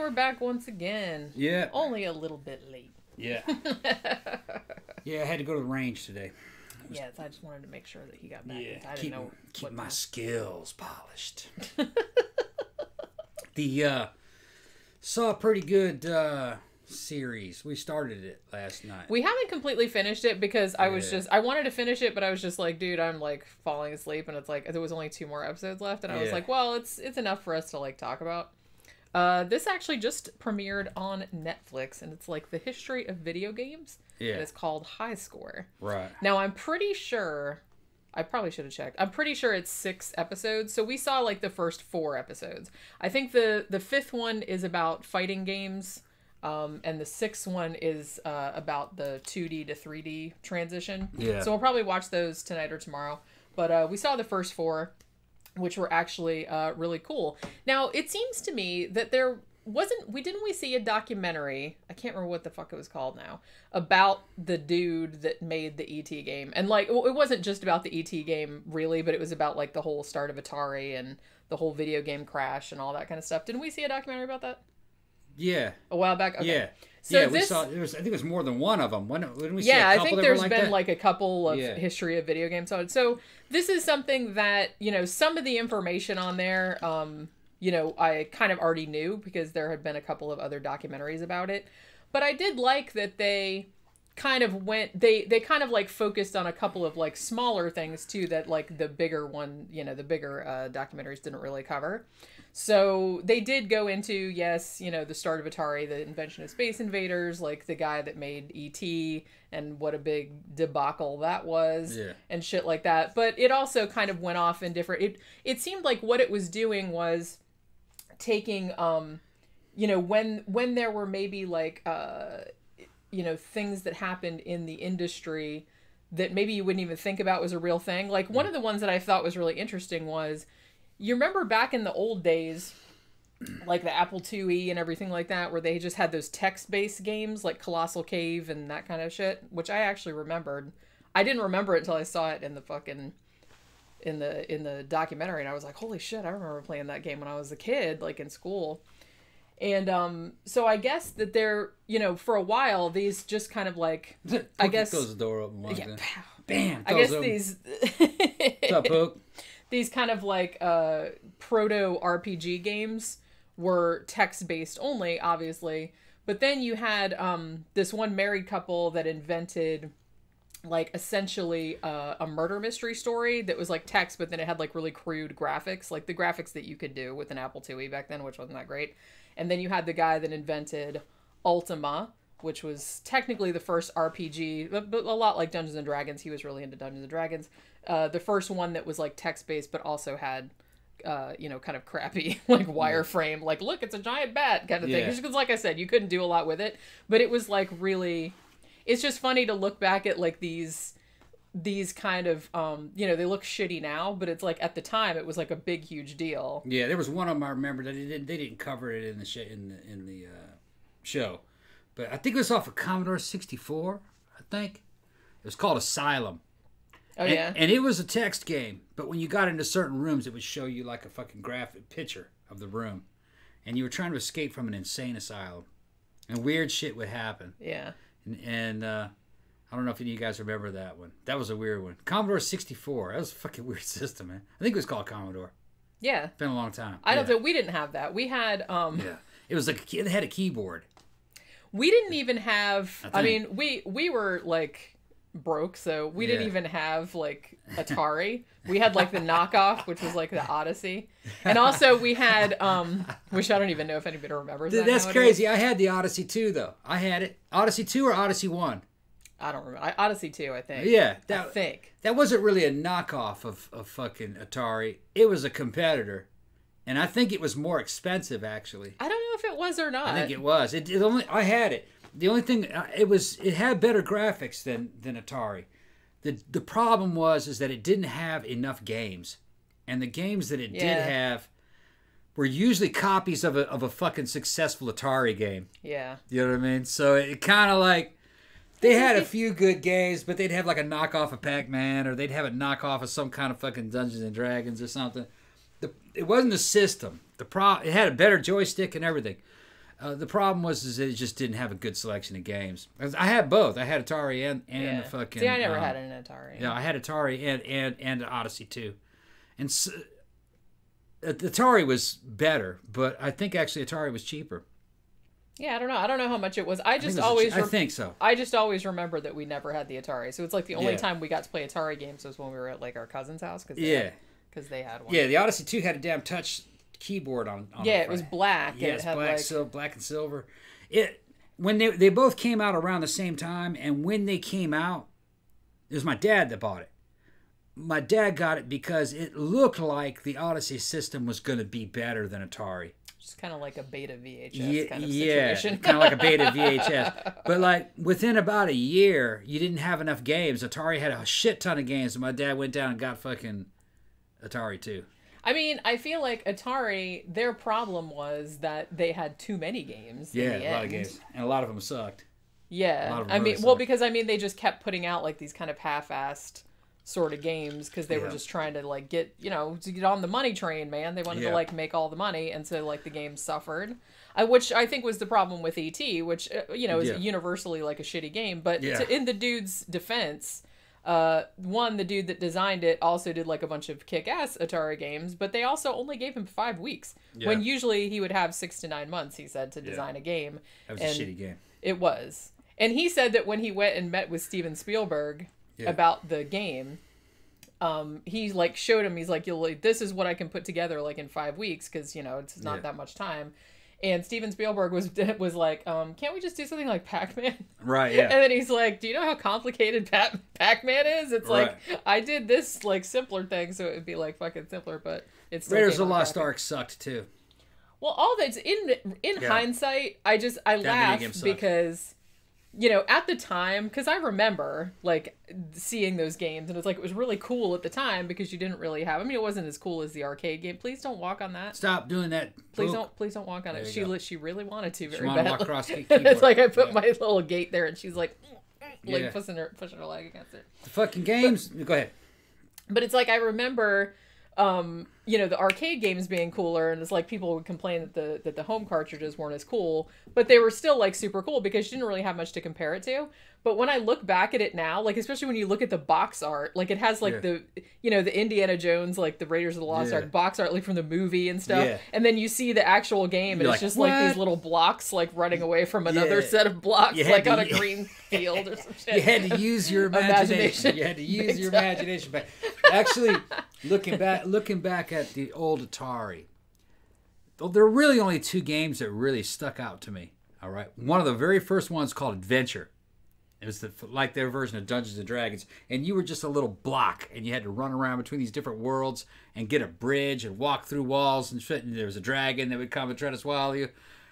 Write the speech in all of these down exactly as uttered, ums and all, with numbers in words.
we're back once again. Yeah. Only a little bit late. Yeah. Yeah, I had to go to the range today. Yes, I just wanted to make sure that he got back. Yeah, I didn't keep, know keep my to... skills polished. the, uh, saw a pretty good, uh, series. We started it last night. We haven't completely finished it because I was Yeah. just, I wanted to finish it, but I was just like, dude, I'm like falling asleep, and it's like, there was only two more episodes left, and I was Yeah. like, well, it's, it's enough for us to like talk about. Uh, this actually just premiered on Netflix, and it's like the history of video games. Yeah. And it's called High Score. Right. Now, I'm pretty sure, I probably should have checked. I'm pretty sure it's six episodes. So we saw like the first four episodes. I think the, the fifth one is about fighting games. Um, and the sixth one is uh, about the two D to three D transition. Yeah. So we'll probably watch those tonight or tomorrow. But uh, we saw the first four, which were actually uh, really cool. Now, it seems to me that there wasn't, we didn't we see a documentary, I can't remember what the fuck it was called now, about the dude that made the E T game. And like, it wasn't just about the E T game really, but it was about like the whole start of Atari and the whole video game crash and all that kind of stuff. Didn't we see a documentary about that? Yeah. A while back? Okay. Yeah. So yeah, this, we saw, there was, I think it was more than one of them. When, when we see yeah, a couple I think that there's were like been that? like a couple of Yeah. history of video games. So, so this is something that, you know, some of the information on there, um, you know, I kind of already knew because there had been a couple of other documentaries about it. But I did like that they kind of went, they, they kind of like focused on a couple of like smaller things too that like the bigger one, you know, the bigger uh, documentaries didn't really cover. So they did go into, yes, you know, the start of Atari, the invention of Space Invaders, like the guy that made E T and what a big debacle that was Yeah. and shit like that. But it also kind of went off in different, it, it seemed like what it was doing was taking, um, you know, when, when there were maybe like, uh, you know, things that happened in the industry that maybe you wouldn't even think about was a real thing. Like one of the ones that I thought was really interesting was, you remember back in the old days, like the Apple two E and everything like that, where they just had those text-based games like Colossal Cave and that kind of shit, which I actually remembered. I didn't remember it until I saw it in the fucking in the in the documentary, and I was like, holy shit, I remember playing that game when I was a kid, like in school. And um, so I guess that they're, you know, for a while, these just kind of like, I guess, Close the door open. yeah, Yeah, bam. I guess open. these. What's up, Poke? These kind of like uh, proto R P G games were text-based only, obviously. But then you had um, this one married couple that invented like essentially uh, a murder mystery story that was like text, but then it had like really crude graphics, like the graphics that you could do with an Apple two E back then, which wasn't that great. And then you had the guy that invented Ultima, which was technically the first R P G, but, but a lot like Dungeons and Dragons. He was really into Dungeons and Dragons. Uh, the first one that was like text-based, but also had, uh, you know, kind of crappy like wireframe, like, look, it's a giant bat kind of thing. Yeah. Because like I said, you couldn't do a lot with it, but it was like really, it's just funny to look back at like these, these kind of, um, you know, they look shitty now, but it's like at the time it was like a big, huge deal. Yeah, there was one of them I remember that they didn't, they didn't cover it in the sh- in the, in the uh, show, but I think it was off of Commodore sixty-four. I think it was called Asylum. Oh and, yeah, and it was a text game, but when you got into certain rooms, it would show you like a fucking graphic picture of the room, and you were trying to escape from an insane asylum, and weird shit would happen. yeah. And, and uh, I don't know if any of you guys remember that one. That was a weird one. Commodore sixty-four. That was a fucking weird system, man. I think it was called Commodore. Yeah. It's been a long time. I don't yeah. think we didn't have that. We had um Yeah. It was like it had a keyboard. we didn't even have I I, think. mean, we we were like broke, so we didn't Yeah. even have like Atari. We had like the knockoff, which was like the Odyssey. And also we had um which I don't even know if anybody remembers that. That's nowadays. crazy. I had the Odyssey two though. I had it. Odyssey two or Odyssey one? I don't remember. I, Odyssey two, I think. Yeah. I That, think. that wasn't really a knockoff of, of fucking Atari. It was a competitor. And I think it was more expensive actually. I don't know if it was or not. I think it was. It, it only I had it. The only thing uh, it was it had better graphics than than Atari. The the problem was is that it didn't have enough games. And the games that it did Yeah. have were usually copies of a of a fucking successful Atari game. Yeah. You know what I mean? So it kind of like they had a few good games, but they'd have like a knockoff of Pac-Man or they'd have a knockoff of some kind of fucking Dungeons and Dragons or something. The, it wasn't the system. The pro it had a better joystick and everything. Uh, the problem was is it just didn't have a good selection of games. I had both. I had Atari and and Yeah. the fucking. See, I never um, had an Atari. Yeah, I had Atari and and and Odyssey too, and so, uh, Atari was better, but I think actually Atari was cheaper. Yeah, I don't know. I don't know how much it was. I I think, just it was a always. che- I rem- think so. I just always remember that we never had the Atari. So it's like the only Yeah. time we got to play Atari games was when we were at like our cousin's house because Yeah, because they had one. yeah. The Odyssey two had a damn touch keyboard on. on Yeah, the it was front. black. Yeah, and it's it had black, like sil- black and silver. It when they they both came out around the same time, and when they came out, it was my dad that bought it. My dad got it because it looked like the Odyssey system was going to be better than Atari. just kind of like a beta V H S Yeah, kind of yeah, situation. kind of like a beta V H S. But like within about a year, you didn't have enough games. Atari had a shit ton of games, and my dad went down and got fucking Atari too. I mean, I feel like Atari, their problem was that they had too many games. in Yeah, the a lot end. of games, and a lot of them sucked. Yeah, A lot of them I mean, really well, sucked. because I mean, they just kept putting out like these kind of half-assed sort of games because they were Yeah. just trying to like get you know to get on the money train, man. They wanted Yeah. to like make all the money, and so like the game suffered. I, which I think was the problem with E T, which uh, you know is Yeah. universally like a shitty game. But Yeah. to, in the dude's defense, uh, one, the dude that designed it also did like a bunch of kick-ass Atari games, but they also only gave him five weeks when Yeah. usually he would have six to nine months. He said to design a game. That was And a shitty game. It was. And he said that when he went and met with Steven Spielberg Yeah. about the game, um, he like showed him, he's like, You'll, like, this is what I can put together like in five weeks because, you know, it's not Yeah. that much time. And Steven Spielberg was was like, um, can't we just do something like Pac-Man? Right, yeah. And then he's like, do you know how complicated Pac- Pac-Man is? It's like, I did this like simpler thing so it would be like fucking simpler, but it's still Raiders came of the out Lost crappy. Ark sucked too. Well, all that's in in Yeah. hindsight, I just I video laugh game sucked. because you know at the time because I remember like seeing those games and it's like it was really cool at the time because you didn't really have. I mean, it wasn't as cool as the arcade game. Please don't walk on that. Stop doing that. Please Poop. don't please don't walk on There it. you She go. li- she really wanted to very wanted to badly. walk across the And keyboard. it's like I put Yeah. my little gate there and she's like like Yeah. pushing her pushing her leg against it. The fucking games. Go ahead. But it's like I remember, um, you know, the arcade games being cooler, and it's like people would complain that the that the home cartridges weren't as cool, but they were still like super cool because you didn't really have much to compare it to. But when I look back at it now, like especially when you look at the box art, like it has like Yeah. the you know the Indiana Jones, like the Raiders of the Lost Yeah. Ark box art, like from the movie and stuff, Yeah. and then you see the actual game, and You're it's like, just like these "What?" little blocks like running away from another Yeah. set of blocks, You had like to on a u- green field or some shit. You had to use your imagination. Imagination. You had to use Big your time. imagination. But actually, looking back, looking back at the old Atari, well, there are really only two games that really stuck out to me. All right, one of the very first ones called Adventure. It was the, like their version of Dungeons and Dragons, and you were just a little block, and you had to run around between these different worlds and get a bridge and walk through walls and shit. And there was a dragon that would come and try to swallow you.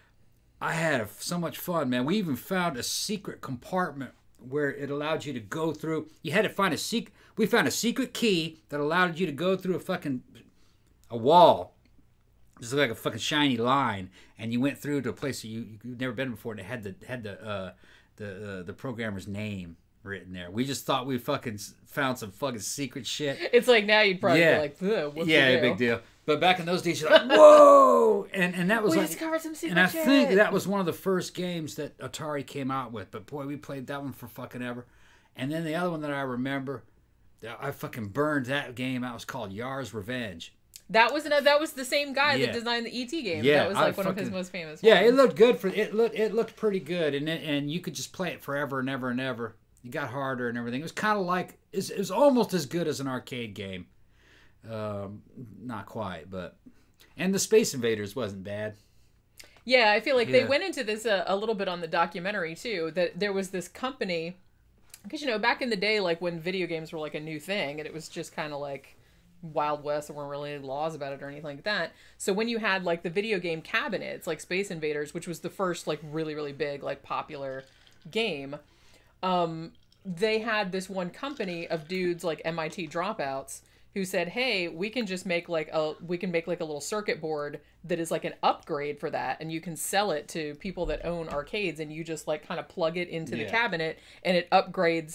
I had a, so much fun, man. We even found a secret compartment where it allowed you to go through. You had to find a secret. We found a secret key that allowed you to go through a fucking a wall. Just looked like a fucking shiny line, and you went through to a place that you you'd never been before, and it had the had the uh, the uh, the programmer's name written there. We just thought we fucking s- found some fucking secret shit. It's like now you'd probably Yeah. be like, "Ugh, what's yeah, the a deal?" big deal. But back in those days, you're like, whoa, and and that was We like, discovered some secret and I shit. think that was one of the first games that Atari came out with. But boy, we played that one for fucking ever. And then the other one that I remember, that I fucking burned that game out. Was called Yar's Revenge. That was another, that was the same guy Yeah. that designed the E T game. Yeah, that was I like one of his fucking- most famous. Yeah, it ones. looked good for it. Looked it looked pretty good, and it, and you could just play it forever and ever and ever. It got harder and everything. It was kind of like it's it was almost as good as an arcade game. Um, not quite, but and the Space Invaders wasn't bad. Yeah, I feel like they Yeah. went into this a, a little bit on the documentary too. That there was this company, because you know back in the day, like when video games were like a new thing, and it was just kind of like Wild West. There weren't really any laws about it or anything like that. So when you had like the video game cabinets, like Space Invaders, which was the first like really really big like popular game, um, they had this one company of dudes like M I T dropouts who said, "Hey, we can just make like a we can make like a little circuit board that is like an upgrade for that, and you can sell it to people that own arcades, and you just like kind of plug it into the Yeah. cabinet, and it upgrades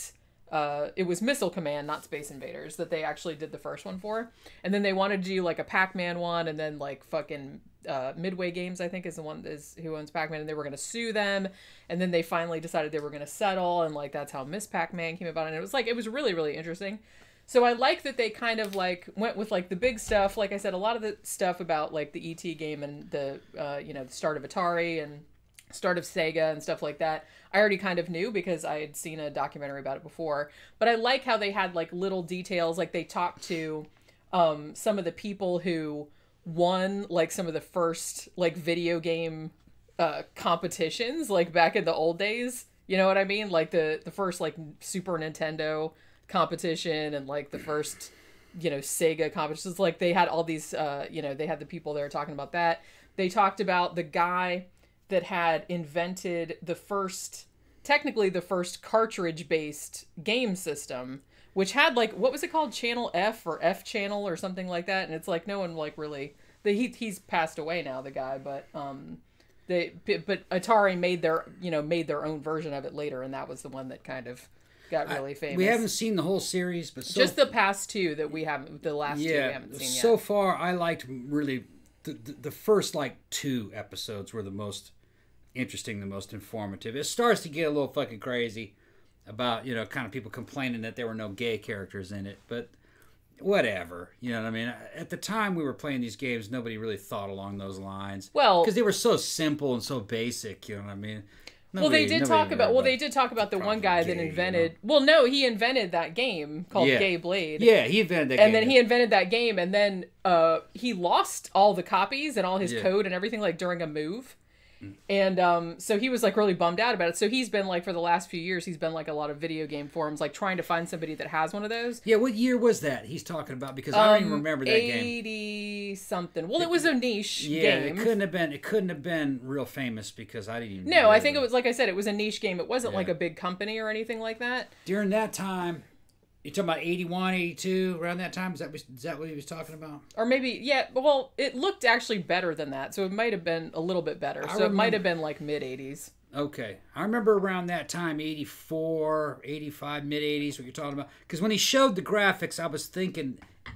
uh, it was Missile Command, not Space Invaders, that they actually did the first one for. And then they wanted to do like a Pac-Man one, and then like fucking uh, Midway Games, I think, is the one is who owns Pac-Man, and they were going to sue them. And then they finally decided they were going to settle, and like that's how Miss Pac-Man came about. And it was like, it was really, really interesting. So I like that they kind of like went with like the big stuff. Like I said, a lot of the stuff about like the E T game and the, uh, you know, the start of Atari and start of Sega and stuff like that, I already kind of knew because I had seen a documentary about it before. But I like how they had like little details, like they talked to um, some of the people who won like some of the first like video game uh, competitions, like back in the old days. You know what I mean? Like the, the first like Super Nintendo competition and like the first, you know, Sega competitions. Like they had all these, uh, you know, they had the people there talking about that. They talked about the guy that had invented the first, technically the first cartridge-based game system, which had like, what was it called? Channel F or F channel or something like that. And it's like, no one like really, the, he, he's passed away now, the guy, but, um, they, but Atari made their, you know, made their own version of it later. And that was the one that kind of got really famous. I, we haven't seen the whole series, but so just the past two that we haven't, the last yeah, two we haven't seen yet. So far, I liked really, the, the, the first like two episodes were the most interesting, the most informative. It starts to get a little fucking crazy about, you know, kind of people complaining that there were no gay characters in it, but whatever, you know what I mean? At the time we were playing these games, nobody really thought along those lines. Well, because they were so simple and so basic, you know what I mean? Nobody, well, they did talk about, well, they did talk about the one guy gay, that invented, you know? well, no, he invented that game called yeah. Gay Blade. Yeah, he invented that and game. then he invented that game, and then uh, he lost all the copies and all his yeah. code and everything, like, during a move. And um, so he was like really bummed out about it. So he's been like, for the last few years, he's been like a lot of video game forums, like trying to find somebody that has one of those. Yeah, what year was that he's talking about? Because I don't Um, even remember that game. eighty something. Well, it was a niche Yeah, game. it couldn't have been. It couldn't have been real famous because I didn't even. No, know I think that. it was, like I said, it was a niche game. It wasn't Yeah. like a big company or anything like that. During that time, you're talking about eighty-one, eighty-two, around that time. Is that is that what he was talking about? Or maybe, yeah, well, it looked actually better than that. So it might have been a little bit better. I So it might remember- have been like mid eighties. Okay, I remember around that time, eighty-four, eighty-five, mid eighties. What you're talking about? Because when he showed the graphics, I was thinking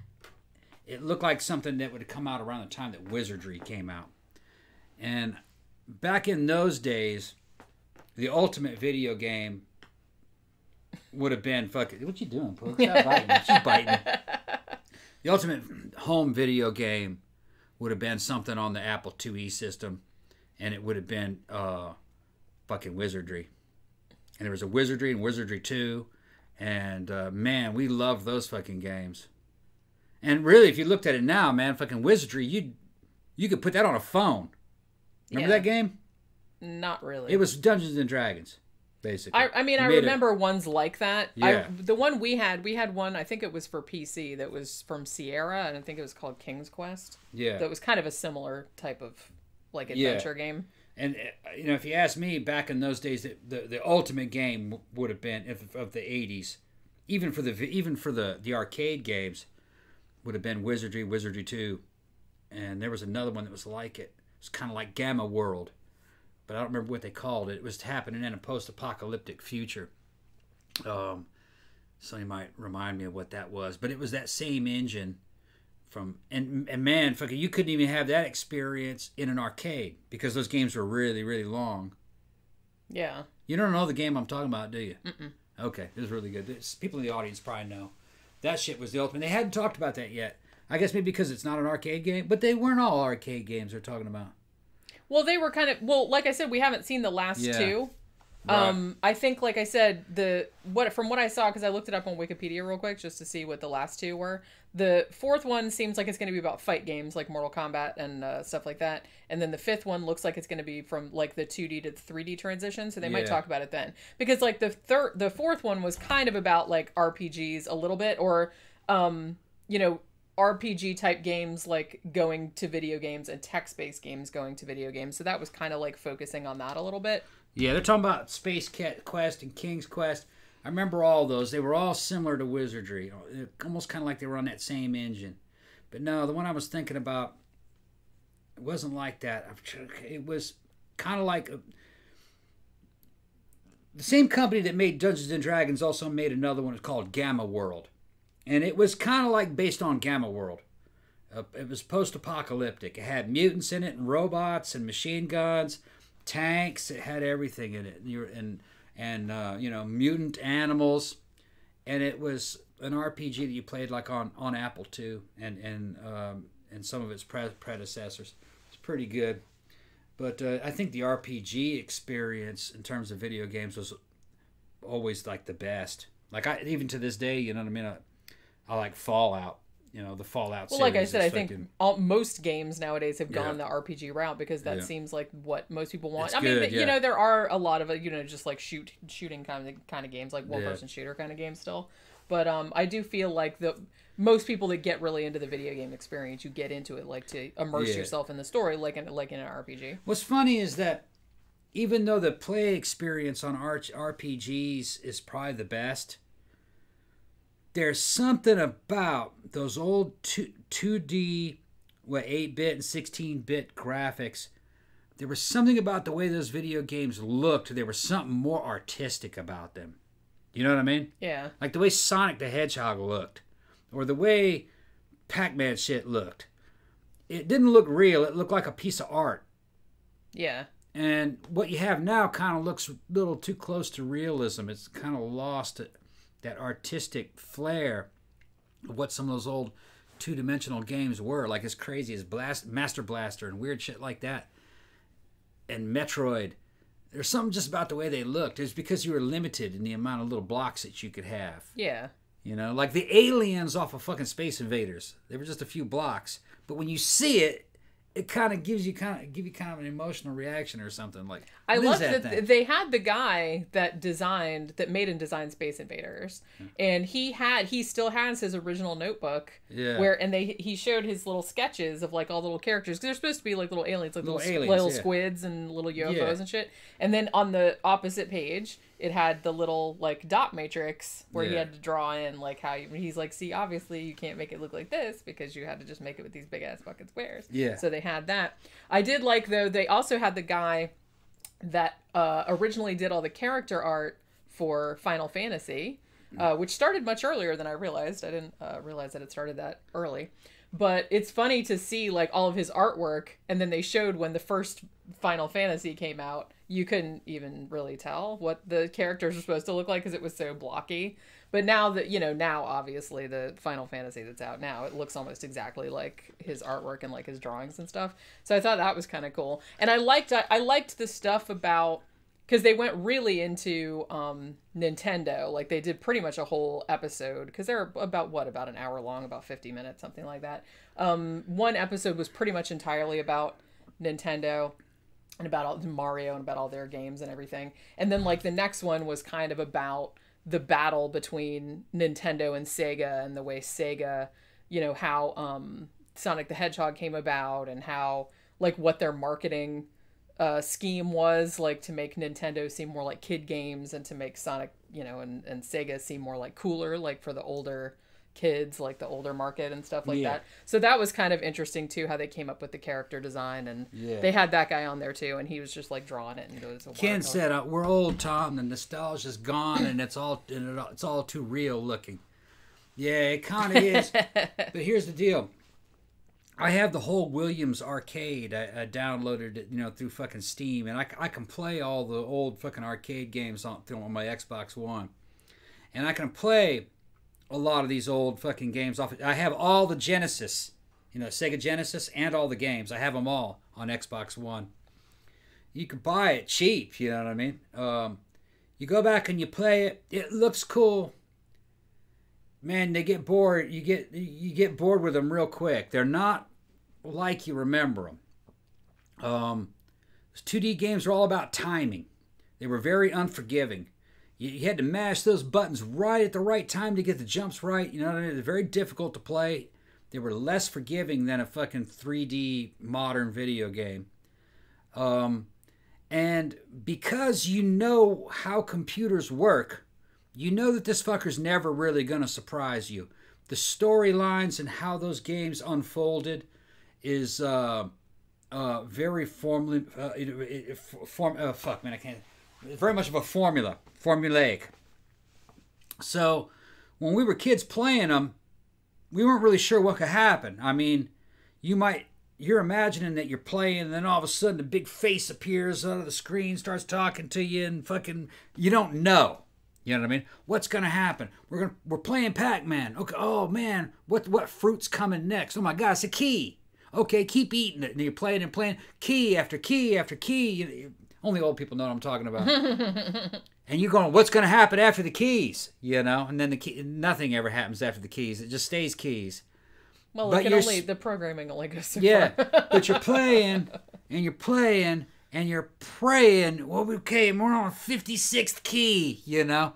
it looked like something that would have come out around the time that Wizardry came out. And back in those days, the ultimate video game would have been fucking. What you doing, Pooh? Stop biting. She's biting. The ultimate home video game would have been something on the Apple two E system, and it would have been uh, fucking Wizardry. And there was a Wizardry and Wizardry two, and uh, man, we loved those fucking games. And really, if you looked at it now, man, fucking Wizardry, you you could put that on a phone. Remember Yeah. that game? Not really. It was Dungeons and Dragons. Basically. I, I mean, You I made remember ones like that. I, Yeah. the one we had, we had one, I think it was for P C, that was from Sierra, and I think it was called King's Quest. Yeah. That was kind of a similar type of, like, Yeah. adventure game. And uh, you know, if you ask me, back in those days, the the, the ultimate game w- would have been if, of the eighties, even for the vi- even for the, the arcade games, would have been Wizardry, Wizardry two, and there was another one that was like it. It's kind of like Gamma World, but I don't remember what they called it. It was happening in a post-apocalyptic future. Um, somebody might remind me of what that was, but it was that same engine. From and and man, fucking, you couldn't even have that experience in an arcade because those games were really really long. Yeah. You don't know the game I'm talking about, do you? Mm-mm. Okay, it was really good. It's, people in the audience probably know. That shit was the ultimate. They hadn't talked about that yet. I guess maybe because it's not an arcade game, but they weren't all arcade games they're talking about. Well, they were kind of, well, like I said, we haven't seen the last Yeah. two. Right. Um, I think, like I said, the what from what I saw, because I looked it up on Wikipedia real quick just to see what the last two were. The fourth one seems like it's going to be about fight games like Mortal Kombat and uh, stuff like that. And then the fifth one looks like it's going to be from like the two D to three D transition. So they might Yeah. talk about it then. Because like the third, the fourth one was kind of about like R P Gs a little bit, or um, you know, R P G type games like going to video games and text-based games going to video games. So that was kind of like focusing on that a little bit. Yeah, they're talking about Space Cat Quest and King's Quest. I remember all those. They were all similar to Wizardry, almost kind of like they were on that same engine. But no, the one I was thinking about, it wasn't like that. It was kind of like a, the same company that made Dungeons and Dragons also made another one called Gamma World, and it was kind of like based on Gamma World. Uh, it was post-apocalyptic. It had mutants in it, and robots, and machine guns, tanks. It had everything in it, and you and and uh, you know, mutant animals, and it was an R P G that you played like on, on Apple two and and um, and some of its pre- predecessors. It's pretty good, but uh, I think the R P G experience in terms of video games was always like the best. Like I even to this day, you know what I mean. I, I like Fallout. You know, the Fallout well, series. Like I said, I fucking, think all, most games nowadays have gone Yeah. the R P G route because that Yeah. seems like what most people want. It's I mean, good, th- you yeah. know, there are a lot of, uh, you know, just like shoot shooting kind of kind of games, like one Yeah. person shooter kind of games still. But um, I do feel like the most people that get really into the video game experience, you get into it like to immerse Yeah. yourself in the story, like in like in an R P G. What's funny is that even though the play experience on R- RPGs is probably the best, there's something about those old two, 2D, what, eight-bit and sixteen-bit graphics. There was something about the way those video games looked. There was something more artistic about them. You know what I mean? Yeah. Like the way Sonic the Hedgehog looked, or the way Pac-Man shit looked. It didn't look real. It looked like a piece of art. Yeah. And what you have now kind of looks a little too close to realism. It's kind of lost that artistic flair of what some of those old two-dimensional games were, like as crazy as Blast, Master Blaster and weird shit like that. And Metroid. There's something just about the way they looked. It's because you were limited in the amount of little blocks that you could have. Yeah. You know, like the aliens off of fucking Space Invaders. They were just a few blocks. But when you see it, it kind of gives you kind of give you kind of an emotional reaction or something. Like, I what is love that that thing? they had the guy that designed, that made and designed Space Invaders, and he had, he still has his original notebook. Yeah. Where and they he showed his little sketches of like all the little characters, because they're supposed to be like little aliens, like Little little, aliens, little yeah. squids and little U F Os Yeah. and shit. And then on the opposite page, it had the little like dot matrix where he Yeah. had to draw in like how you, he's like, see, obviously you can't make it look like this because you had to just make it with these big ass fucking squares. Yeah. So they had that. I did like though they also had the guy that uh, originally did all the character art for Final Fantasy, uh, which started much earlier than I realized. I didn't uh, realize that it started that early. But it's funny to see like all of his artwork, and then they showed when the first Final Fantasy came out, you couldn't even really tell what the characters were supposed to look like because it was so blocky. But now that, you know, now obviously the Final Fantasy that's out now, it looks almost exactly like his artwork and like his drawings and stuff. So I thought that was kind of cool. And I liked, I, I liked the stuff about, because they went really into um, Nintendo. Like they did pretty much a whole episode, because they're about, what, about an hour long, about fifty minutes, something like that. Um, one episode was pretty much entirely about Nintendo and about all, Mario and about all their games and everything. And then like the next one was kind of about the battle between Nintendo and Sega, and the way Sega, you know, how um, Sonic the Hedgehog came about, and how, like, what their marketing uh, scheme was, like, to make Nintendo seem more like kid games, and to make Sonic, you know, and, and Sega seem more like cooler, like for the older kids, like the older market and stuff like Yeah. that. So that was kind of interesting too, how they came up with the character design, and Yeah. they had that guy on there too, and he was just like drawing it and goes. Ken said, uh, "We're old, Tom. The nostalgia's gone, and it's all and it, all- it's all too real looking." Yeah, it kind of is. But here's the deal: I have the whole Williams arcade. I, I downloaded it, you know, through fucking Steam, and I, I can play all the old fucking arcade games on on my Xbox One, and I can play a lot of these old fucking games off. I have all the Genesis, you know, Sega Genesis, and all the games. I have them all on Xbox One. You can buy it cheap, you know what I mean? Um, you go back and you play it. It looks cool. Man, they get bored. You get you get bored with them real quick. They're not like you remember them. Um, those two D games are all about timing. They were very unforgiving. You, you had to mash those buttons right at the right time to get the jumps right. You know what I mean? They're very difficult to play. They were less forgiving than a fucking three D modern video game. Um, and because you know how computers work, you know that this fucker's never really going to surprise you. The storylines and how those games unfolded is uh, uh, very formally... Uh, it, it, form, uh, fuck, man, I can't... very much of a formula, formulaic. So when we were kids playing them, we weren't really sure what could happen. I mean, you might, you're imagining that you're playing, and then all of a sudden a big face appears out of the screen, starts talking to you, and fucking, you don't know. You know what I mean? What's gonna happen? We're gonna we're playing Pac-Man. Okay. Oh man, what what fruit's coming next? Oh my God, it's a key. Okay, keep eating it. And you're playing and playing key after key after key. You, you, only old people know what I'm talking about. And you're going, what's gonna happen after the keys? You know, and then the key, nothing ever happens after the keys. It just stays keys. Well, it can only the programming only goes so yeah, far. but you're playing and you're playing. And you're praying, well, okay, we're on fifty-sixth key, you know.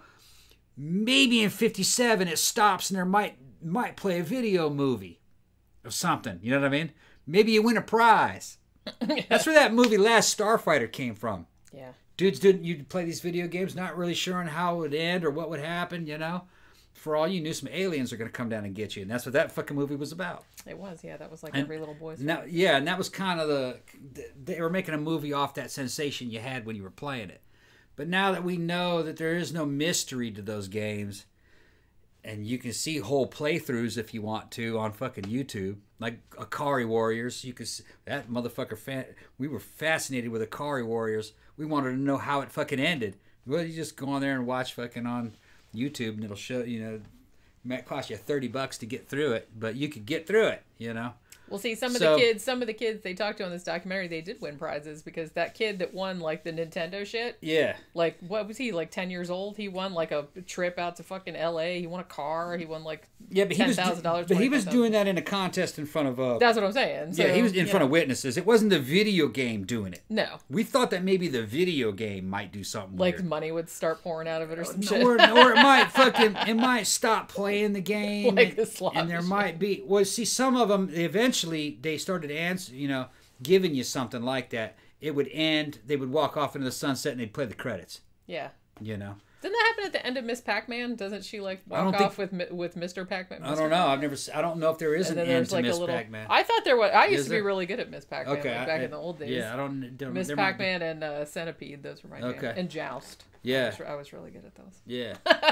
Maybe in fifty-seven it stops and there might might play a video movie of something, you know what I mean? Maybe you win a prize. Yeah. That's where that movie Last Starfighter came from. Yeah. Dudes didn't you play these video games not really sure on how it would end or what would happen, you know? For all you knew, some aliens are going to come down and get you. And that's what that fucking movie was about. It was, yeah. That was like and every little boy's now, yeah, and that was kind of the... They were making a movie off that sensation you had when you were playing it. But now that we know that there is no mystery to those games, and you can see whole playthroughs if you want to on fucking YouTube, like Akari Warriors, you could see, that motherfucker... Fan, we were fascinated with Akari Warriors. We wanted to know how it fucking ended. Well, you just go on there and watch fucking on... YouTube, and it'll show, you know, it might cost you thirty bucks to get through it, but you could get through it, you know. Well, see, some of so, the kids, some of the kids they talked to in this documentary, they did win prizes because that kid that won like the Nintendo shit. Yeah. Like, what was he, like ten years old? He won like a trip out to fucking L A. He won a car. He won like yeah, but he was, ten thousand dollars. But he was doing that in a contest in front of. Uh, That's what I'm saying. So, yeah, he was in front know. of witnesses. It wasn't the video game doing it. No. We thought that maybe the video game might do something like weird. money would start pouring out of it or some or, shit. or, or it might fucking it might stop playing the game. Like and, a slot and there machine. might be well, see, some of them eventually they started answer, you know, giving you something like that. It would end. They would walk off into the sunset and they'd play the credits. Yeah. You know. Didn't that happen at the end of Miss Pac-Man? Doesn't she like walk off think, with with Mister Pac-Man? I don't know. I've never. I don't know if there is and an then end to like Miss a little, Pac-Man. I thought there was. I used is to there? be really good at Miss Pac-Man okay, like back I, in the old days. Yeah, I don't. don't Miss Pac-Man and uh, Centipede. Those were my okay. jam. And Joust. Yeah. I was, I was really good at those. Yeah.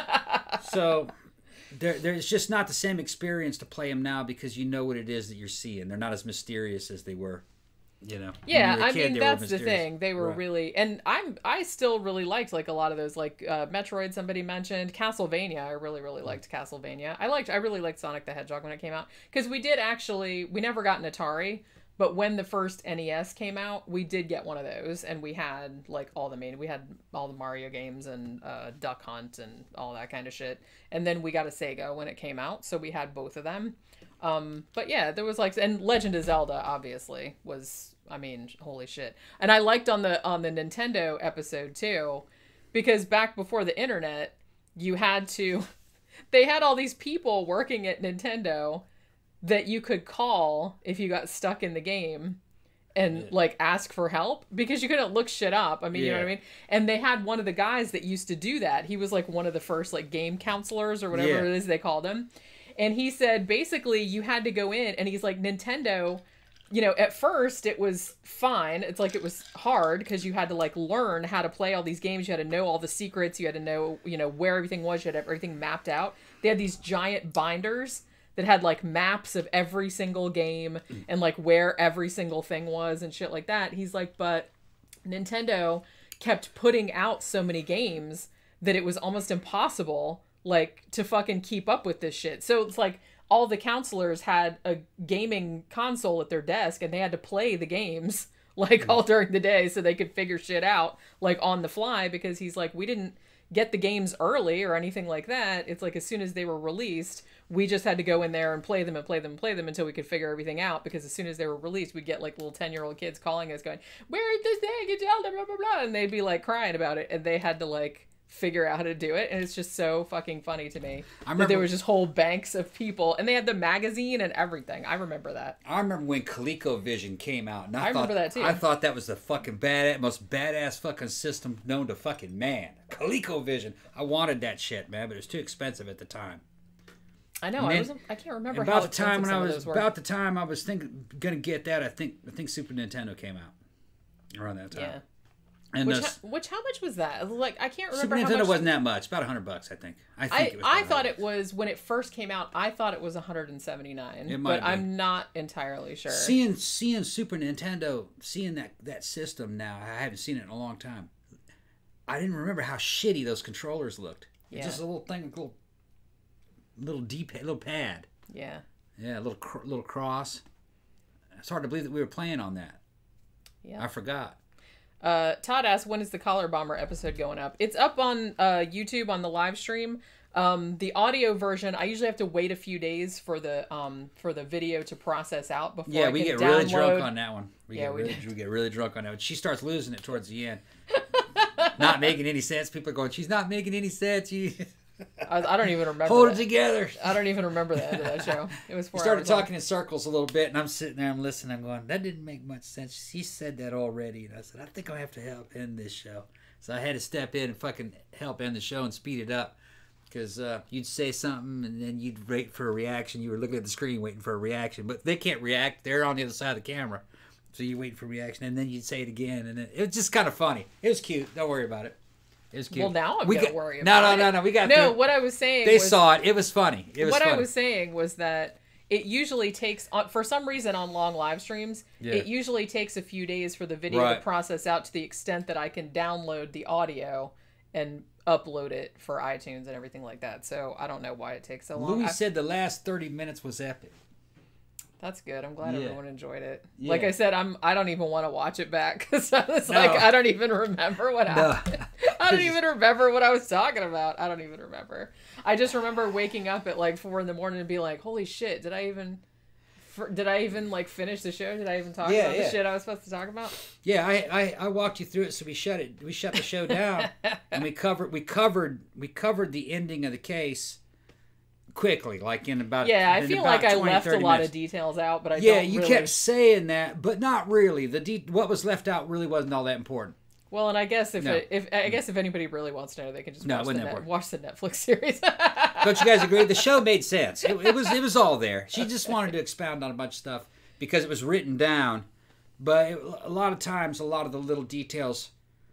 So. There, there's just not the same experience to play them now because you know what it is that you're seeing. They're not as mysterious as they were, you know. Yeah, you a I kid, mean that's the thing. They were right. really, and I'm I still really liked like a lot of those, like uh, Metroid. Somebody mentioned Castlevania. I really really liked Castlevania. I liked I really liked Sonic the Hedgehog when it came out because we did actually we never got an Atari. But when the first N E S came out, we did get one of those, and we had like all the main, we had all the Mario games and uh, Duck Hunt and all that kind of shit. And then we got a Sega when it came out, so we had both of them. Um, but yeah, there was like, and Legend of Zelda obviously was, I mean, holy shit. And I liked on the on the Nintendo episode too, because back before the internet, you had to, they had all these people working at Nintendo that you could call if you got stuck in the game and yeah. like ask for help because you couldn't look shit up. I mean, yeah. you know what I mean? And they had one of the guys that used to do that. He was like one of the first like game counselors or whatever yeah. it is they called him. And he said, basically you had to go in and he's like, Nintendo, you know, at first it was fine. It's like, it was hard because you had to like learn how to play all these games. You had to know all the secrets. You had to know, you know, where everything was. You had everything mapped out. They had these giant binders that had like maps of every single game and like where every single thing was and shit like that. He's like, but Nintendo kept putting out so many games that it was almost impossible like to fucking keep up with this shit. So it's like all the counselors had a gaming console at their desk and they had to play the games like all during the day so they could figure shit out like on the fly because he's like, we didn't get the games early or anything like that. It's like as soon as they were released, we just had to go in there and play them and play them and play them until we could figure everything out because as soon as they were released, we'd get like little ten-year-old kids calling us going, where is this thing? It's Zelda, blah, blah, blah. And they'd be like crying about it and they had to like figure out how to do it. And it's just so fucking funny to me I remember, that there was just whole banks of people and they had the magazine and everything. I remember that. I remember when ColecoVision came out. And I, I thought, remember that too. I thought that was the fucking bad, most badass fucking system known to fucking man. ColecoVision. I wanted that shit, man, but it was too expensive at the time. I know. And I then, wasn't. I can't remember about how the time when I was were. about the time I was thinking gonna get that. I think I think Super Nintendo came out around that time. Yeah. And Which, the how, which how much was that? Like I can't Super remember how Nintendo much. wasn't that much. About a hundred bucks, I think. I think I, it was. I about thought one hundred it was when it first came out. I thought it was one hundred seventy-nine. It might but be. I'm not entirely sure. Seeing seeing Super Nintendo, seeing that that system now, I haven't seen it in a long time. I didn't remember how shitty those controllers looked. Yeah. It's just a little thing, a little little D little pad. Yeah. Yeah, a little cr- little cross. It's hard to believe that we were playing on that. Yeah. I forgot. Uh, Todd asked, when is the Collar Bomber episode going up? It's up on uh, YouTube on the live stream. Um, the audio version, I usually have to wait a few days for the um, for the video to process out before Yeah, I we can get download. really drunk on that one. We Yeah, get we really, did. we get really drunk on that one. She starts losing it towards the end. Not making any sense. People are going, she's not making any sense. You I, I don't even remember. hold it that. together. I don't even remember the end of that show. It was four We started hours long. talking in circles a little bit, and I'm sitting there, I'm listening, I'm going, that didn't make much sense. She said that already. And I said, I think I have to help end this show. So I had to step in and fucking help end the show and speed it up. Because uh, you'd say something, and then you'd wait for a reaction. You were looking at the screen waiting for a reaction. But they can't react. They're on the other side of the camera. So you wait for a reaction, and then you'd say it again. And it, it was just kind of funny. It was cute. Don't worry about it. It was cute. Well, now I'm we gonna got, worry no, about no, it. No, no, We got No, through. what I was saying They was, saw it. It was funny. It was what funny. I was saying was that it usually takes, uh, for some reason on long live streams, Yeah. it usually takes a few days for the video Right. to process out to the extent that I can download the audio and upload it for iTunes and everything like that. So I don't know why it takes so long. Louis I- said the last thirty minutes was epic. That's good. I'm glad Yeah. everyone enjoyed it. Yeah. Like I said, I'm I don't even want to watch it back because I was No. like, I don't even remember what No. happened. I don't even remember what I was talking about. I don't even remember. I just remember waking up at like four in the morning and be like, holy shit, did I even for, did I even like finish the show? Did I even talk Yeah, about yeah. the shit I was supposed to talk about? Yeah, I, I, I walked you through it, so we shut it. We shut the show down, and we covered we covered we covered the ending of the case quickly, like in about Yeah, I in feel about like I twenty, left a thirty lot minutes. of details out, but I Yeah, don't you really... kept saying that, but not really. The de- what was left out really wasn't all that important. Well, and I guess if No. it, if I guess if anybody really wants to know, they can just No, it watch, the wasn't net, important. watch the Netflix series. Don't you guys agree? The show made sense. It, it was it was all there. She just wanted to expound on a bunch of stuff because it was written down, but it, a lot of times, a lot of the little details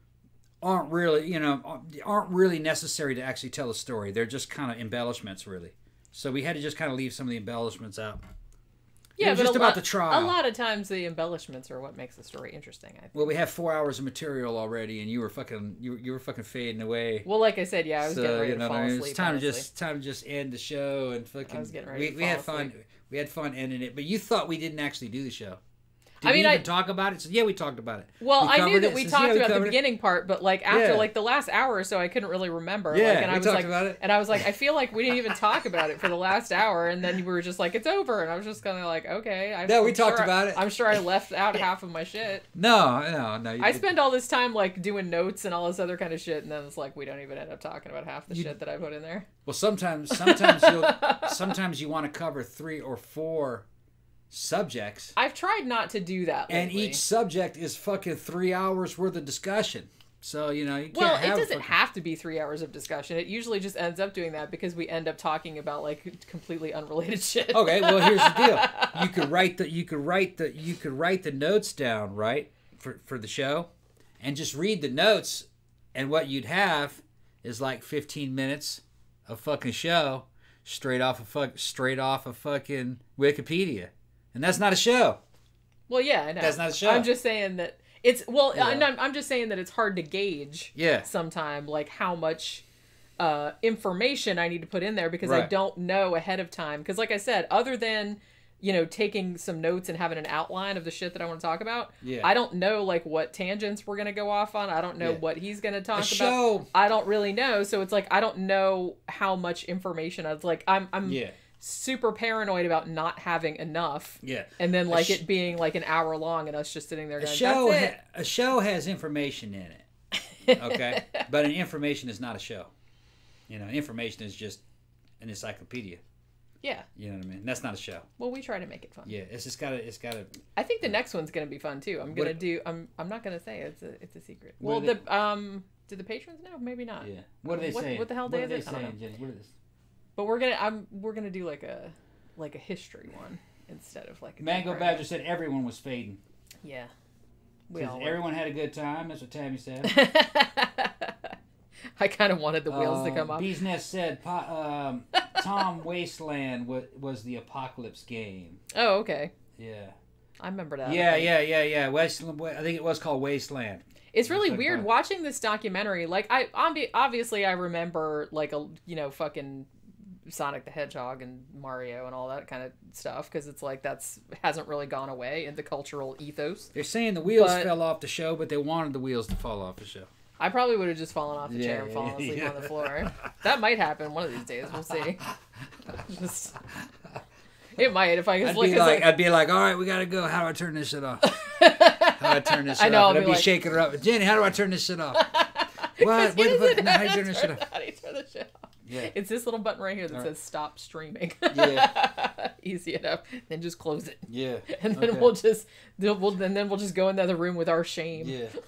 aren't really, you know, aren't really necessary to actually tell the story. They're just kind of embellishments, really. So we had to just kind of leave some of the embellishments out. Yeah, It was but just a about lot, the trial. A lot of times the embellishments are what makes the story interesting, I think. Well, we have four hours of material already, and you were fucking you, were- you were fucking fading away. Well, like I said, yeah, I was So, getting ready you to know fall what I mean? asleep. It's time honestly. to just time to just end the show and fucking. I was getting ready we to we had fall fun. asleep. We had fun ending it, but you thought we didn't actually do the show. Did I we mean, even I- talk about it? So, yeah, we talked about it. Well, We I knew covered that it. we Says, talked yeah, we about the covered it. beginning part, but like after Yeah. like the last hour or so, I couldn't really remember. Yeah, like, and I we was talked like, about it. and I was like, I feel like we didn't even talk about it for the last hour, and then you were just like, it's over, and I was just kind of like, okay. I, No, we I'm talked sure- about it. I'm sure I left out half of my shit. No, no, no. You I did- spend all this time like doing notes and all this other kind of shit, and then it's like we don't even end up talking about half the You- shit that I put in there. Well, sometimes, sometimes you'll, sometimes you want to cover three or four subjects, I've tried not to do that. and lately. each subject is fucking three hours worth of discussion. So you know you can't Well, it have. doesn't fucking- have to be three hours of discussion. It usually just ends up doing that because we end up talking about like completely unrelated shit. Okay, well here's the deal. You could write the you could write the you could write the notes down, right? For for the show, and just read the notes, and what you'd have is like fifteen minutes of fucking show straight off of fuck straight off of fucking Wikipedia. And that's not a show. Well, yeah, I know. That's not a show. I'm just saying that it's well. Yeah. I'm, not, I'm just saying that it's hard to gauge. Yeah. Sometime like how much uh, information I need to put in there because I Right. don't know ahead of time. Because like I said, other than you know taking some notes and having an outline of the shit that I want to talk about, Yeah. I don't know like what tangents we're gonna go off on. I don't know Yeah. what he's gonna talk A about. show. I don't really know. So it's like I don't know how much information. I was like I'm I'm Yeah. super paranoid about not having enough. Yeah. And then like sh- it being like an hour long and us just sitting there A going, show that's it. ha- a show has information in it. Okay? But an information is not a show. You know, information is just an encyclopedia. Yeah. You know what I mean? That's not a show. Well, we try to make it fun. Yeah, it's just gotta it's gotta I think the next one's gonna be fun too. I'm gonna What- do. I'm. I'm not gonna say it. it's a. It's a secret. What Well, are the um. Do the patrons know? Maybe not. Yeah. What are they What- saying? what the hell What day are they is it? I don't saying, know. Jenny? What are this? But we're gonna. I'm. We're gonna do like a, like a history one instead of like a Mango different- Badger said everyone was fading. Yeah. We Because all were. everyone had a good time. That's what Tammy said. I kind of wanted the wheels uh, to come off. Bee's Nest said po- um, Tom Wasteland was, was the apocalypse game. Oh, okay. Yeah. I remember that. Yeah, yeah, yeah, yeah. Wasteland. I think it was called Wasteland. It's really like weird that. watching this documentary. Like, I obvi- obviously I remember like a you know fucking Sonic the Hedgehog and Mario and all that kind of stuff because it's like that's hasn't really gone away in the cultural ethos. They're saying the wheels But- fell off the show, but they wanted the wheels to fall off the show. I probably would have just fallen off the Yeah, chair and fallen asleep yeah. on the floor. That might happen one of these days. We'll see. Just, it might if I I'd just look be at like, like, I'd be like, all right, we gotta go. How do I turn this shit off? How do I turn this shit I know, off? I'll And I'd be be like- shaking her up. Jenny, how do I turn this shit off? What? What the fuck? No, how do you turn this shit off? How do you turn this shit off? Yeah. It's this little button right here that All says stop streaming. Yeah. Easy enough. Then just close it. Yeah. And then Okay. we'll just then we'll and then we'll just go in the other room with our shame.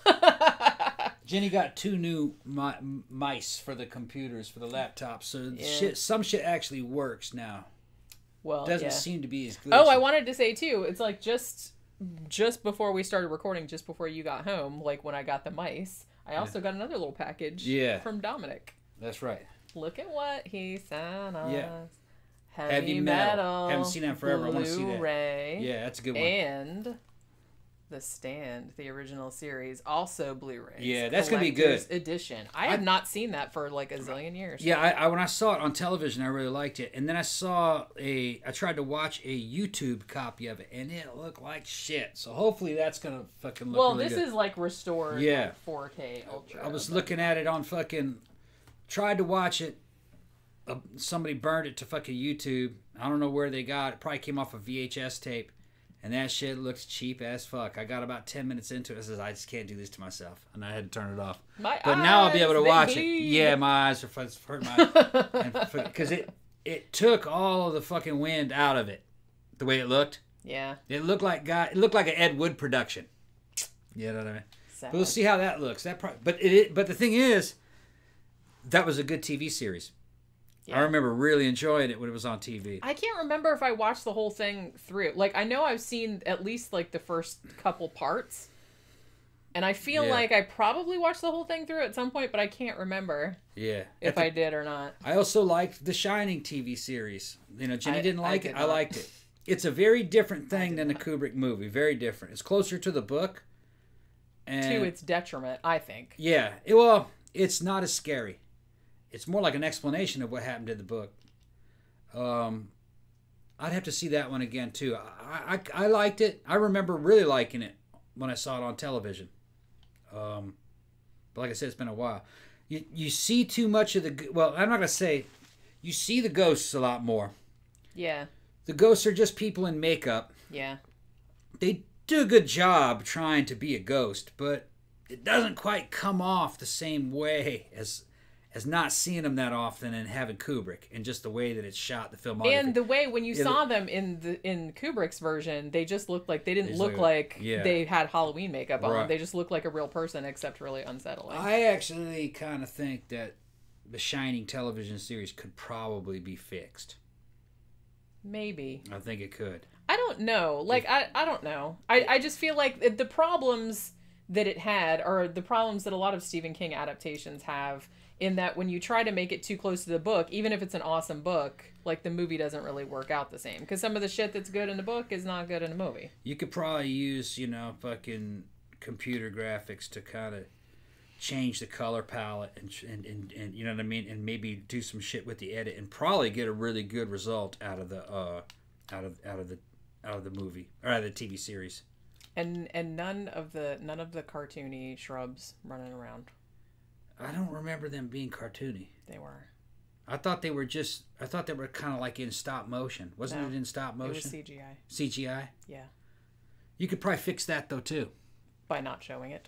Yeah. Jenny got two new mi- mice for the computers, for the laptops. So Yeah. shit, some shit actually works now. Well, Doesn't yeah. seem to be as glitchy. Oh, I wanted to say too. It's like just just before we started recording, just before you got home, like when I got the mice, I also got another little package. Yeah. From Dominic. That's right. Look at what he sent us. Yeah. Heavy, Heavy metal. Metal. Haven't seen that in forever. I wanna see that. Blu-ray. Yeah, that's a good one. And The Stand, the original series, also Blu-ray. Yeah, that's gonna be good. Edition. I have not seen that for like a zillion years. Yeah, I, I when I saw it on television, I really liked it, and then I saw a. I tried to watch a YouTube copy of it, and it looked like shit. So hopefully that's gonna fucking look Well, really this good. is like restored, Yeah. like four K ultra. I was but- looking at it on fucking. Tried to watch it. Uh, somebody burned it to fucking YouTube. I don't know where they got it. Probably came off a V H S tape. And that shit looks cheap as fuck. I got about ten minutes into it. I said, I just can't do this to myself. And I had to turn it off. My But now I'll be able to eyes, they watch it. bleed. Yeah, my eyes are fu- hurt my because it it took all of the fucking wind out of it. The way it looked. Yeah. It looked like God, it looked like an Ed Wood production. You know what I mean? Sad. But we'll see how that looks. That pro- but it but the thing is, that was a good T V series. Yeah. I remember really enjoying it when it was on T V. I can't remember if I watched the whole thing through. Like, I know I've seen at least like the first couple parts. And I feel Yeah. like I probably watched the whole thing through at some point, but I can't remember Yeah. if At the- I did or not. I also liked the Shining T V series. You know, Jenny I- didn't I like did it. I not. liked it. It's a very different thing did than the not. Kubrick movie. Very different. It's closer to the book. And To its detriment, I think. yeah, it, well, it's not as scary. It's more like an explanation of what happened in the book. Um, I'd have to see that one again too. I, I I liked it. I remember really liking it when I saw it on television. Um, but like I said, it's been a while. You you see too much of the g- well. I'm not gonna say you see the ghosts a lot more. Yeah. The ghosts are just people in makeup. Yeah. They do a good job trying to be a ghost, but it doesn't quite come off the same way as as not seeing them that often and having Kubrick and just the way that it's shot, the filmography. And the way when you Yeah, saw them in the in Kubrick's version, they just looked like they didn't It's look like like, a- yeah. they had Halloween makeup on. Right. They just looked like a real person, except really unsettling. I actually kind of think that the Shining television series could probably be fixed. Maybe. I think it could. I don't know. Like I, I don't know. I, I just feel like the problems that it had are the problems that a lot of Stephen King adaptations have, in that when you try to make it too close to the book, even if it's an awesome book, like the movie doesn't really work out the same, because some of the shit that's good in the book is not good in the movie. You could probably use, you know, fucking computer graphics to kind of change the color palette and, and, and, and you know what I mean, and maybe do some shit with the edit and probably get a really good result out of the uh out of out of the out of the movie or out of the T V series. And and none of the none of the cartoony shrubs running around. I don't remember them being cartoony. They were. I thought they were just I thought they were kind of like in stop motion. Wasn't No, it in stop It was motion? C G I. C G I? Yeah. You could probably fix that though too. By not showing it.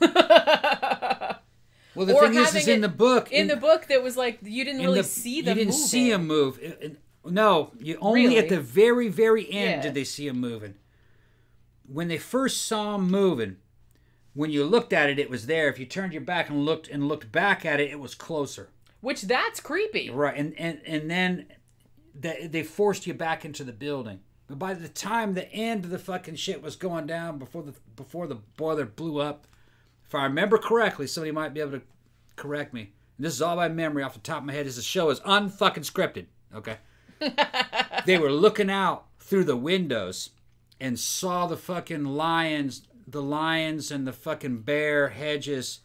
Well, the Or thing is, having is in it the book, In the book, that was like you didn't in really the- see them. You didn't moving. see him move. It- it- no, you only Really? at the very, very end Yeah. did they see him moving. When they first saw him moving, when you looked at it, it was there. If you turned your back and looked and looked back at it, it was closer. Which that's creepy. Right, and and and then they, they forced you back into the building. But by the time the end of the fucking shit was going down, before the before the boiler blew up, if I remember correctly, somebody might be able to correct me. And this is all by memory off the top of my head. This show is unfucking scripted. Okay. They were looking out through the windows and saw the fucking lions, the lions and the fucking bear hedges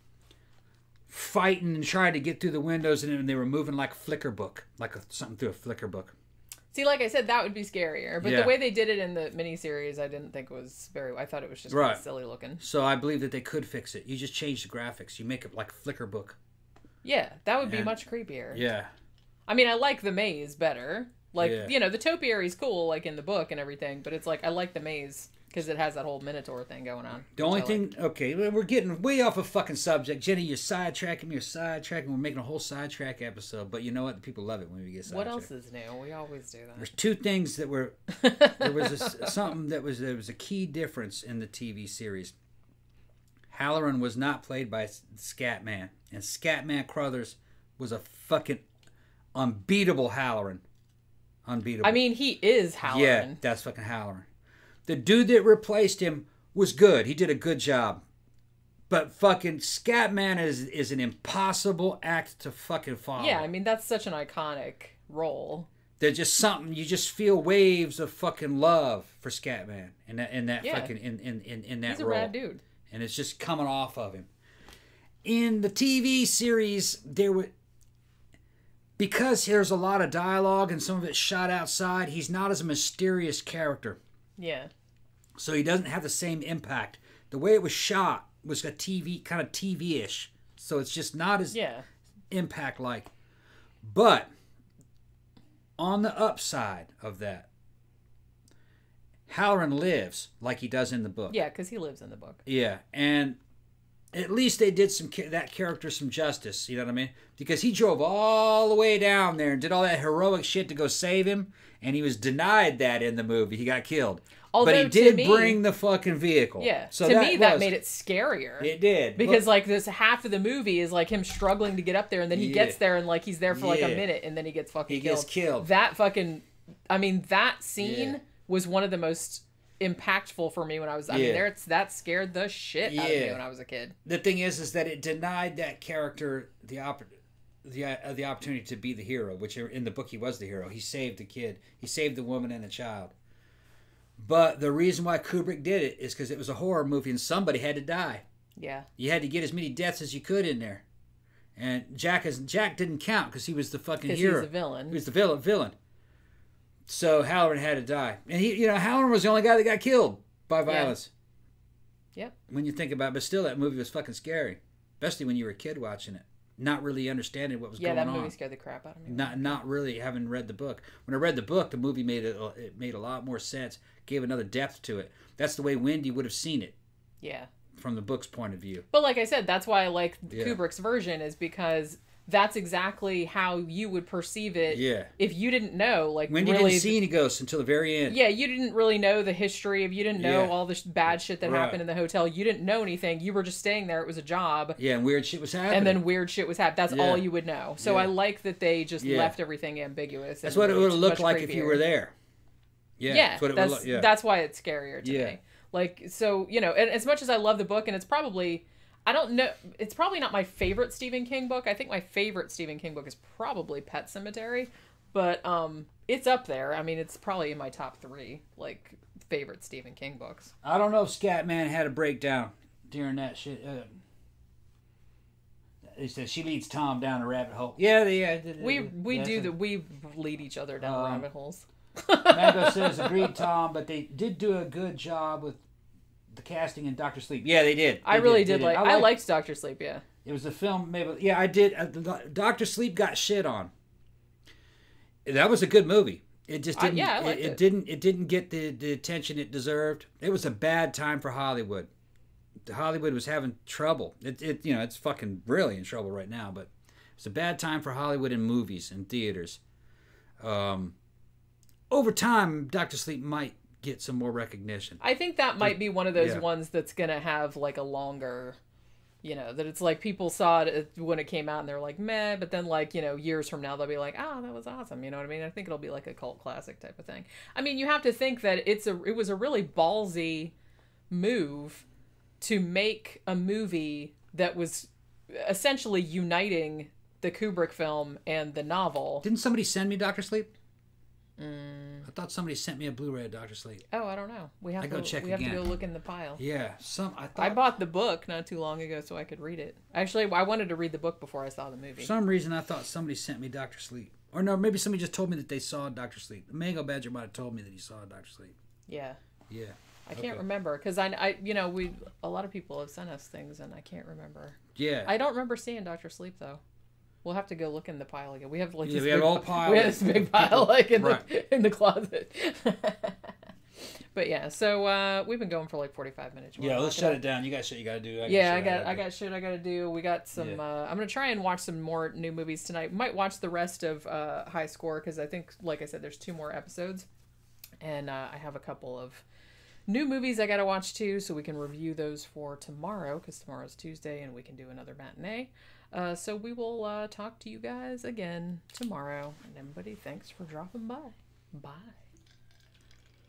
fighting and trying to get through the windows, and they were moving like a flicker book, like a, something through a flicker book. See, like I said, that would be scarier. But Yeah. the way they did it in the miniseries, I didn't think was very... I thought it was just Right. kind of silly looking. So I believe that they could fix it. You just change the graphics. You make it like a flicker book. Yeah, that would be And- much creepier. Yeah. I mean, I like the maze better. Like, Yeah. you know, the topiary's cool, like, in the book and everything. But it's like, I like the maze because it has that whole Minotaur thing going on. The only thing, okay, we're getting way off a fucking subject. Jenny, you're sidetracking me, you're sidetracking. We're making a whole sidetrack episode, but you know what? The people love it when we get sidetracked. What else is new? We always do that. There's two things that were, there was a, something that was, there was a key difference in the T V series. Halloran was not played by Scatman, and Scatman Crothers was a fucking unbeatable Halloran. Unbeatable. I mean, he is Halloran. Yeah, that's fucking Halloran. The dude that replaced him was good. He did a good job. But fucking Scatman is is an impossible act to fucking follow. Yeah, I mean, that's such an iconic role. There's just something, you just feel waves of fucking love for Scatman in that in that Yeah. fucking in, in, in, in that He's a role. rad dude. And it's just coming off of him. In the T V series, there were, because there's a lot of dialogue and some of it's shot outside, he's not as a mysterious character. Yeah. So he doesn't have the same impact. The way it was shot was a T V, kind of T V-ish. So it's just not as Yeah. impact-like. But on the upside of that, Halloran lives like he does in the book. Yeah, because he lives in the book. Yeah, and at least they did some that character some justice. You know what I mean? Because he drove all the way down there and did all that heroic shit to go save him, and he was denied that in the movie. He got killed. Although, but he to did me- bring the fucking vehicle. Yeah. So to that me, that was- made it scarier. It did Because, But- like, this half of the movie is, like, him struggling to get up there, and then he Yeah. gets there, and, like, he's there for, like, Yeah. a minute, and then he gets fucking He killed. gets killed. That fucking... I mean, that scene Yeah. was one of the most impactful for me when I was... I Yeah. mean, there, that scared the shit out of me Yeah. when I was a kid. the thing is, is that it denied that character the opp- the uh, the opportunity to be the hero, which in the book he was the hero. He saved the kid. He saved the woman and the child. But the reason why Kubrick did it is because it was a horror movie and somebody had to die. Yeah. You had to get as many deaths as you could in there. And Jack is Jack didn't count because he was the fucking Because hero. he's a villain. He was the villain. Villain. So Halloran had to die, and he, you know, Halloran was the only guy that got killed by violence. Yep. When you think about it, but still, that movie was fucking scary, especially when you were a kid watching it, not really understanding what was Yeah, going that on. movie scared the crap out of me. Not not really having read the book. When I read the book, the movie made it it made a lot more sense, gave another depth to it. That's the way Wendy would have seen it Yeah. from the book's point of view. But like I said, that's why I like Yeah. Kubrick's version, is because that's exactly how you would perceive it Yeah. if you didn't know, like, Wendy really... didn't see any ghosts until the very end. Yeah, you didn't really know the history of, you didn't know Yeah. all the sh- bad shit that Right. happened in the hotel. You didn't know anything. You were just staying there. It was a job. Yeah, and weird shit was happening. And then weird shit was happening. That's Yeah. all you would know. So Yeah. I like that they just Yeah. left everything ambiguous. That's and what it made would have looked much like if you creepier. were there. Yeah, Yeah, that's what it that's, would look. Yeah, that's why it's scarier to Yeah. me. Like, so, you know, and as much as I love the book, and it's probably, I don't know, it's probably not my favorite Stephen King book. I think my favorite Stephen King book is probably Pet Sematary, but um, it's up there. I mean, it's probably in my top three, like, favorite Stephen King books. I don't know if Scatman had a breakdown during that shit. Uh, he said she leads Tom down a rabbit hole. Yeah, yeah. We we yeah, do so- that. We lead each other down Um, rabbit holes. Mando says agreed, Tom, but they did do a good job with the casting in Doctor Sleep. Yeah, they did. They I really did, they like. I, liked- liked Doctor Sleep. Yeah. It was a film, maybe. Yeah, I did. Uh, Doctor Sleep got shit on. That was a good movie. It just Uh, didn't. yeah, I it, liked it it. didn't. It didn't get the, the attention it deserved. It was a bad time for Hollywood. Hollywood was having trouble. It, it you know, it's fucking really in trouble right now. But it's a bad time for Hollywood in movies and theaters. Um, over time, Doctor Sleep might get some more recognition. I think that might be one of those Yeah. ones that's gonna have like a longer You know, that it's like people saw it when it came out and they're like, meh, but then like, you know, years from now they'll be like, oh, that was awesome. You know what I mean? I think it'll be like a cult classic type of thing. I mean, you have to think that it's a it was a really ballsy move to make a movie that was essentially uniting the Kubrick film and the novel. Didn't somebody send me Doctor Sleep? Mm. I thought somebody sent me a Blu-ray of Doctor Sleep. Oh, I don't know. We have I to go check we have again. to go look in the pile. Yeah, some I thought I bought the book not too long ago so I could read it. Actually, I wanted to read the book before I saw the movie. For some reason I thought somebody sent me Doctor Sleep. Or no, maybe somebody just told me that they saw Doctor Sleep. The Mango Badger might have told me that he saw Doctor Sleep. Yeah. Yeah. I can't Okay. remember because I, I, you know, we a lot of people have sent us things and I can't remember. Yeah. I don't remember seeing Doctor Sleep though. We'll have to go look in the pile again. We have like Yeah, this we big have all pi- pile We have of this big pile like in Right. the in the closet. But yeah, so uh, we've been going for like forty-five minutes. You Yeah, wanna let's knock it shut out? it down. You got shit you got to do. I got Yeah, shit I got gotta I do. got shit I gotta do. We got some. Yeah. Uh, I'm gonna try and watch some more new movies tonight. Might watch the rest of uh, High Score because I think, like I said, there's two more episodes, and uh, I have a couple of new movies I gotta watch too, so we can review those for tomorrow because tomorrow's Tuesday and we can do another matinee. Uh, so we will uh, talk to you guys again tomorrow. And everybody, thanks for dropping by. Bye.